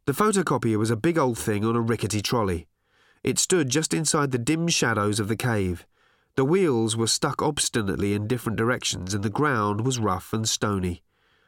The photocopier was a big old thing on a rickety trolley. It stood just inside the dim shadows of the cave. The wheels were stuck obstinately in different directions and the ground was rough and stony.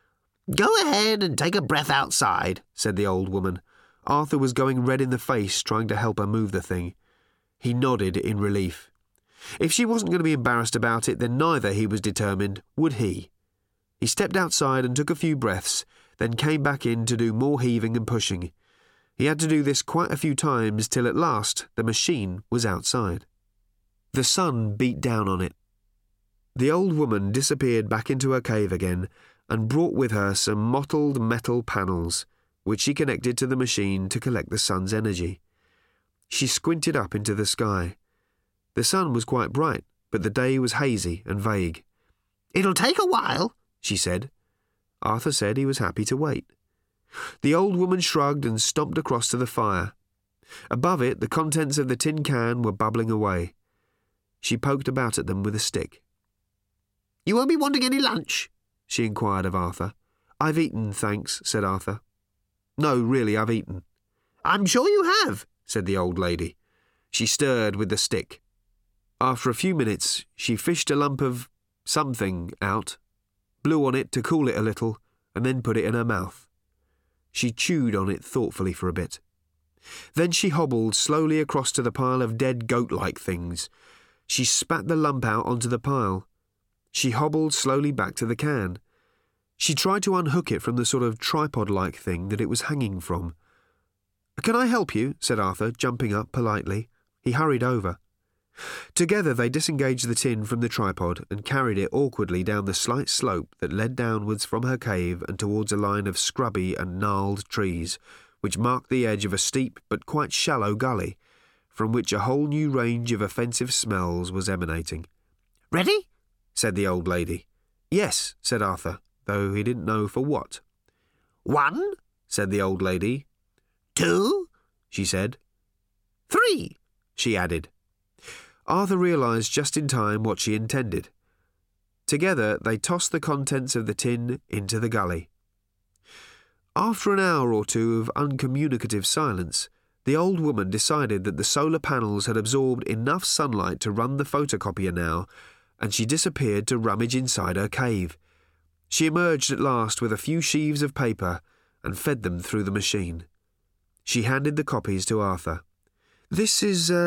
"Go ahead and take a breath outside," said the old woman. Arthur was going red in the face trying to help her move the thing. He nodded in relief. If she wasn't going to be embarrassed about it, then neither, he was determined, would he. He stepped outside and took a few breaths, then came back in to do more heaving and pushing. He had to do this quite a few times till at last the machine was outside. The sun beat down on it. The old woman disappeared back into her cave again and brought with her some mottled metal panels, which she connected to the machine to collect the sun's energy. She squinted up into the sky. The sun was quite bright, but the day was hazy and vague. "It'll take a while," she said. Arthur said he was happy to wait. The old woman shrugged and stomped across to the fire. Above it, the contents of the tin can were bubbling away. She poked about at them with a stick. "You won't be wanting any lunch?" she inquired of Arthur. "I've eaten, thanks," said Arthur. "No, really, I've eaten." "I'm sure you have," said the old lady. She stirred with the stick. After a few minutes, she fished a lump of something out, blew on it to cool it a little, and then put it in her mouth. She chewed on it thoughtfully for a bit. Then she hobbled slowly across to the pile of dead goat-like things. She spat the lump out onto the pile. She hobbled slowly back to the can. She tried to unhook it from the sort of tripod-like thing that it was hanging from. "Can I help you?" said Arthur, jumping up politely. He hurried over. Together they disengaged the tin from the tripod and carried it awkwardly down the slight slope that led downwards from her cave and towards a line of scrubby and gnarled trees, which marked the edge of a steep but quite shallow gully, from which a whole new range of offensive smells was emanating. "Ready?" said the old lady. "Yes," said Arthur, though he didn't know for what. "1," said the old lady. "2," she said. "3," she added. Arthur realised just in time what she intended. Together they tossed the contents of the tin into the gully. After an hour or two of uncommunicative silence, the old woman decided that the solar panels had absorbed enough sunlight to run the photocopier now, and she disappeared to rummage inside her cave. She emerged at last with a few sheaves of paper and fed them through the machine. She handed the copies to Arthur. "This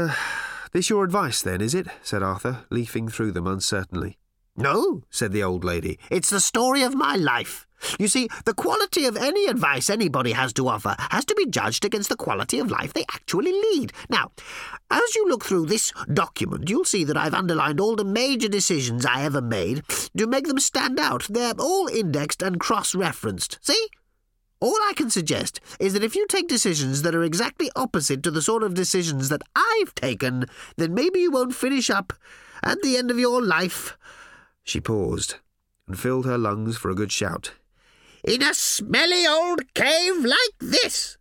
your advice, then, is it?" said Arthur, leafing through them uncertainly. "No," said the old lady. "It's the story of my life. You see, the quality of any advice anybody has to offer has to be judged against the quality of life they actually lead. Now, as you look through this document, you'll see that I've underlined all the major decisions I ever made to make them stand out. They're all indexed and cross-referenced. See? All I can suggest is that if you take decisions that are exactly opposite to the sort of decisions that I've taken, then maybe you won't finish up at the end of your life." She paused and filled her lungs for a good shout. "In a smelly old cave like this."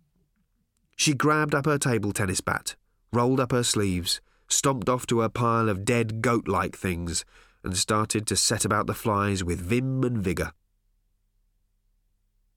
She grabbed up her table tennis bat, rolled up her sleeves, stomped off to her pile of dead goat-like things, and started to set about the flies with vim and vigour.